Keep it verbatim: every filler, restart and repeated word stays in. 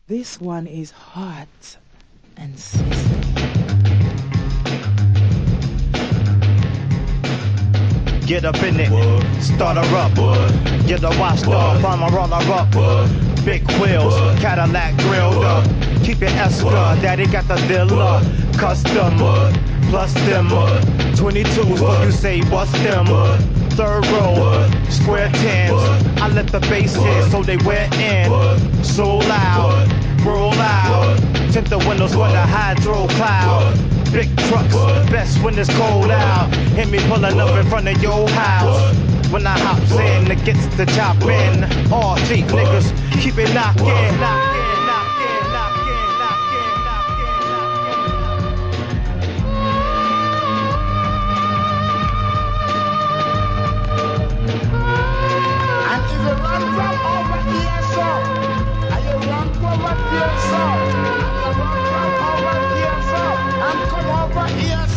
This one is hot and sexy. Get up in it, what? Start her up, what? Get a washed off, I'm a roller up, what? Big wheels, what? Cadillac grilled up, keep it extra, what? Daddy got the villa, custom, what? Plus them, what? twenty-twos, what you say, what's them? What? Third row, what? Square tens, what? I let the bass hit so they wear in, what? So loud, what? Roll out, what? Tint the windows with a hydro cloud. What? Big trucks, what? Best when it's cold out. Hit me pulling up in front of your house. What? When I hops in, it gets the chop in. All cheap niggas, keep it knockin', knockin', knockin', knockin', knockin', knockin', knockin'. And if you run from over here, so, and you run from over here, so, and you run from over here, so, and come over here,